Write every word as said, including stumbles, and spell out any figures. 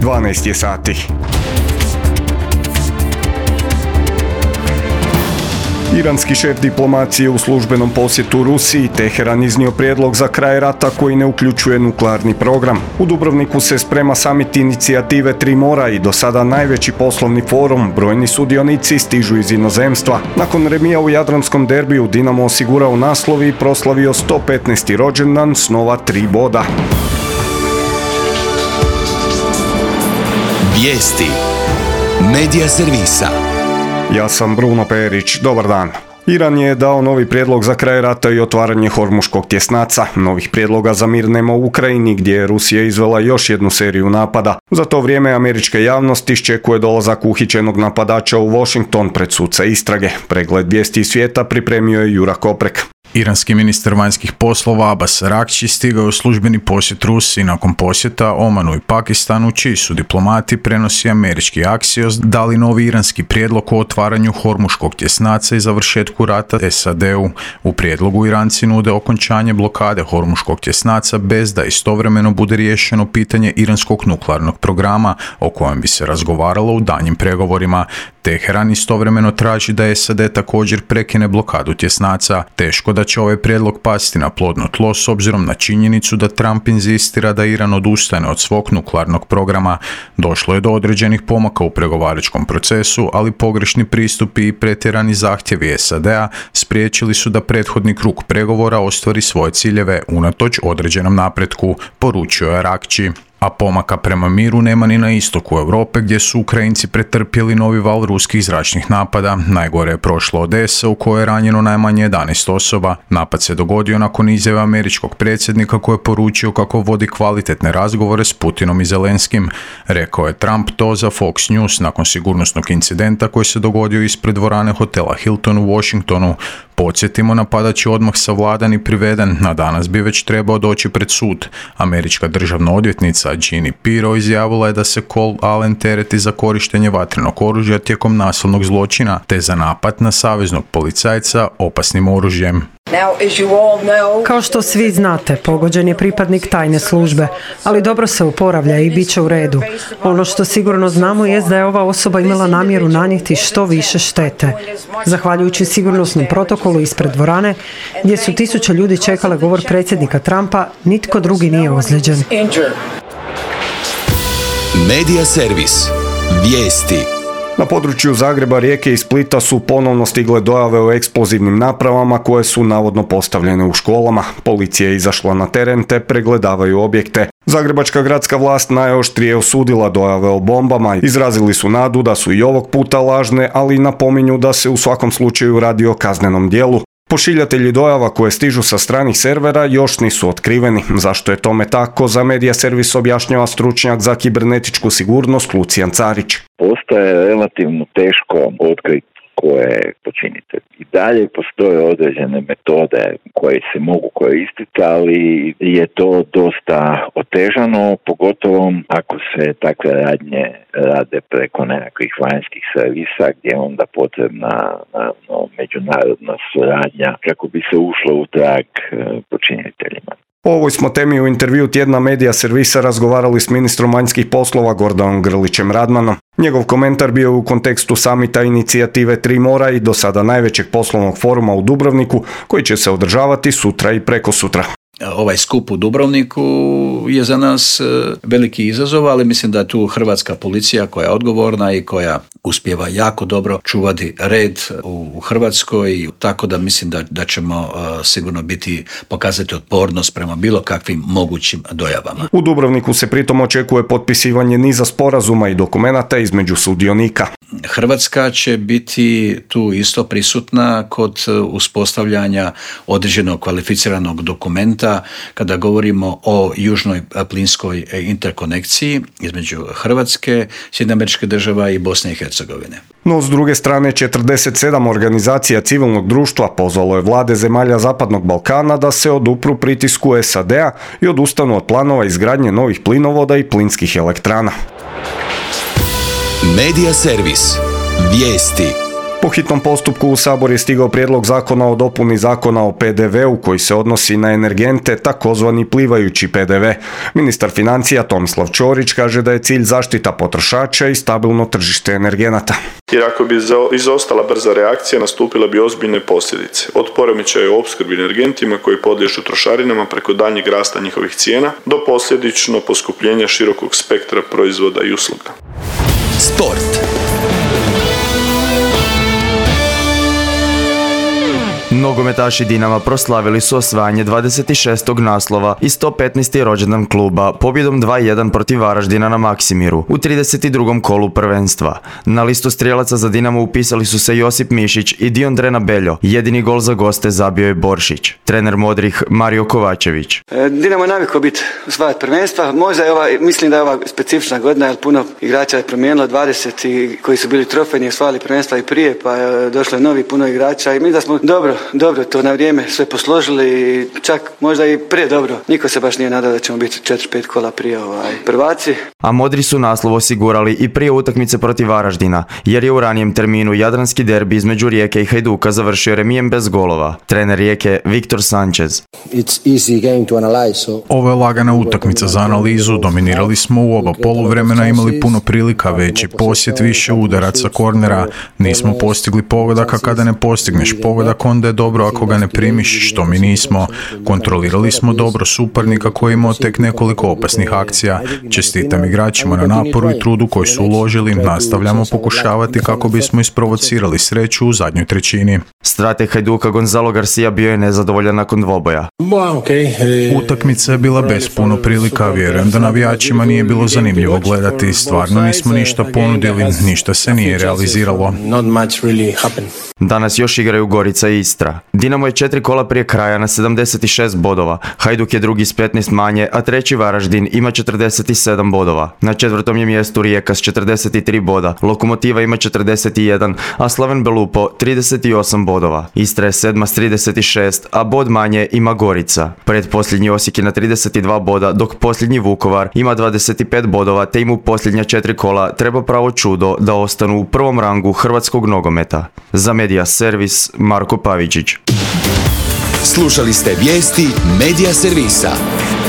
dvanaest je sati. Iranski šef diplomacije u službenom posjetu Rusiji, Teheran iznio prijedlog za kraj rata koji ne uključuje nuklearni program. U Dubrovniku se sprema samit inicijative Tri mora i do sada najveći poslovni forum. Brojni sudionici stižu iz inozemstva. Nakon remija u jadranskom derbiju Dinamo osigurao naslov i proslavio sto petnaesti rođendan s nova tri boda. Vijesti Medija servisa. Ja sam Bruno Perić, dobar dan. Iran je dao novi prijedlog za kraj rata i otvaranje Hormuškog tjesnaca. Novih prijedloga za mir nema u Ukrajini, gdje je Rusija izvela još jednu seriju napada. Za to vrijeme američka javnost iščekuje dolazak uhićenog napadača u Washington pred suca istrage. Pregled vijesti iz svijeta pripremio je Jura Koprek. Iranski ministar vanjskih poslova Abbas Araghči stigao u službeni posjet Rusiji nakon posjeta Omanu i Pakistanu, čiji su diplomati, prenosi američki Axios, dali novi iranski prijedlog o otvaranju Hormuškog tjesnaca i završetku rata S A D-u. U prijedlogu Iranci nude okončanje blokade Hormuškog tjesnaca bez da istovremeno bude riješeno pitanje iranskog nuklearnog programa, o kojem bi se razgovaralo u daljnjim pregovorima. Teheran istovremeno traži da S A D također prekine blokadu tjesnaca. Teško da će ovaj prijedlog pasti na plodno tlo s obzirom na činjenicu da Trump inzistira da Iran odustane od svog nuklearnog programa. Došlo je do određenih pomaka u pregovaračkom procesu, ali pogrešni pristupi i pretjerani zahtjevi S A D-a spriječili su da prethodni krug pregovora ostvari svoje ciljeve unatoč određenom napretku, poručio je Araghči. A pomaka prema miru nema ni na istoku Europe, gdje su Ukrajinci pretrpjeli novi val ruskih zračnih napada. Najgore je prošla Odesa, u kojoj je ranjeno najmanje jedanaest osoba. Napad se dogodio nakon izjave američkog predsjednika koji je poručio kako vodi kvalitetne razgovore s Putinom i Zelenskim. Rekao je Trump to za Fox News nakon sigurnosnog incidenta koji se dogodio ispred dvorane hotela Hilton u Washingtonu. Podsjetimo, napadač je odmah savladan i priveden, na danas bi već trebao doći pred sud. Američka državna odvjetnica Jeannie Pirro izjavila je da se Cole Allen tereti za korištenje vatrenog oružja tijekom nasilnog zločina, te za napad na saveznog policajca opasnim oružjem. Kao što svi znate, pogođen je pripadnik tajne službe, ali dobro se oporavlja i bit će u redu. Ono što sigurno znamo je da je ova osoba imala namjeru nanijeti što više štete. Zahvaljujući sigurnosnom protokolu ispred dvorane, gdje su tisuće ljudi čekale govor predsjednika Trumpa, nitko drugi nije ozlijeđen. Medija servis. Vijesti. Na području Zagreba, Rijeke i Splita su ponovno stigle dojave o eksplozivnim napravama koje su navodno postavljene u školama. Policija je izašla na teren te pregledavaju objekte. Zagrebačka gradska vlast najoštrije osudila dojave o bombama. Izrazili su nadu da su i ovog puta lažne, ali napominju da se u svakom slučaju radi o kaznenom djelu. Pošiljatelji dojava koje stižu sa stranih servera još nisu otkriveni. Zašto je tome tako, za Medija servis objašnjava stručnjak za kibernetičku sigurnost Lucijan Carić. Postaje relativno teško otkriti ko je počinitelj. I dalje postoje određene metode koje se mogu koristiti, ali je to dosta otežano, pogotovo ako se takve radnje rade preko nekakvih vanjskih servisa gdje je onda potrebna no, međunarodna suradnja kako bi se ušlo u trag počiniteljima. O ovoj smo temi u intervju tjedna Medija servisa razgovarali s ministrom vanjskih poslova Gordanom Grlićem Radmanom. Njegov komentar bio u kontekstu samita inicijative Tri mora i do sada najvećeg poslovnog foruma u Dubrovniku, koji će se održavati sutra i prekosutra. Ovaj skup u Dubrovniku je za nas veliki izazov, ali mislim da je tu hrvatska policija koja je odgovorna i koja uspijeva jako dobro čuvati red u Hrvatskoj, tako da mislim da, da ćemo uh, sigurno biti pokazati otpornost prema bilo kakvim mogućim dojavama. U Dubrovniku se pritom očekuje potpisivanje niza sporazuma i dokumenata između sudionika. Hrvatska će biti tu isto prisutna kod uspostavljanja određenog kvalificiranog dokumenta kada govorimo o južnoj plinskoj interkonekciji između Hrvatske, Sjedinjenih Američkih Država i Bosne i Hercegovine. No, s druge strane, četrdeset sedam organizacija civilnog društva pozvalo je vlade zemalja Zapadnog Balkana da se odupru pritisku S A D-a i odustanu od planova izgradnje novih plinovoda i plinskih elektrana. Medija servis. Vijesti. Po hitnom postupku u Sabor je stigao prijedlog zakona o dopuni zakona o P D V-u koji se odnosi na energente, takozvani plivajući P D V. Ministar financija Tomislav Ćorić kaže da je cilj zaštita potrošača i stabilno tržište energenata. Jer ako bi izostala brza reakcija, nastupile bi ozbiljne posljedice. Od poremećaja u opskrbi energentima koji podliježu trošarinama preko daljnjeg rasta njihovih cijena do posljedično poskupljenja širokog spektra proizvoda i usluga. Sport. Nogometaši Dinama proslavili su osvajanje dvadeset šestog naslova i sto petnaesti rođendan kluba pobjedom dva jedan protiv Varaždina na Maksimiru u trideset drugom kolu prvenstva. Na listu strijelaca za Dinamo upisali su se Josip Mišić i Diondrena Beljo. Jedini gol za goste zabio je Boršić. Trener modrih Mario Kovačević. Dinamo je navikao biti osvajati prvenstva. Možda je ova, mislim da je ova specifična godina, jer puno igrača je promijenilo, dvadeset koji su bili trofejni, osvajali prvenstva i prije, pa je došlo je novi puno igrača i mi da smo dobro Dobro, to na vrijeme sve posložili, čak možda i prije dobro. Niko se baš nije nadao da ćemo biti četiri pet kola prije ovaj, prvaci. A modri su naslov osigurali i prije utakmice protiv Varaždina, jer je u ranijem terminu jadranski derbi između Rijeke i Hajduka završio remijem bez golova. Trener Rijeke Viktor Sanchez. Ovo je lagana utakmica za analizu, dominirali smo u oba poluvremena, imali puno prilika, veći posjet, više udaraca, kornera, nismo postigli pogodaka. Kada ne postigneš pogodak, onda je dobro ako ga ne primiš, što mi nismo. Kontrolirali smo dobro suparnika koji je imao tek nekoliko opasnih akcija. Čestitam igračima na naporu i trudu koji su uložili, nastavljamo pokušavati kako bismo isprovocirali sreću u zadnjoj trećini. Strateg Hajduka Gonzalo Garcia bio je nezadovoljan nakon dvoboja. Utakmica je bila bez puno prilika, vjerujem da navijačima nije bilo zanimljivo gledati, stvarno nismo ništa ponudili, ništa se nije realiziralo. Danas još igraju Gorica i Istra. Dinamo je četiri kola prije kraja na sedamdeset šest bodova, Hajduk je drugi s petnaest manje, a treći Varaždin ima četrdeset sedam bodova. Na četvrtom je mjestu Rijeka s četrdeset tri boda, Lokomotiva ima četrdeset jedan, a Slaven Belupo trideset osam bodova. Istra je sedma s trideset šest, a bod manje ima Gorica. Predposljednji Osijek je na trideset dva boda, dok posljednji Vukovar ima dvadeset pet bodova, te im u posljednja četiri kola treba pravo čudo da ostanu u prvom rangu hrvatskog nogometa. Za Media Servis, Marko Pavičić. Slušali ste vijesti Media Servisa.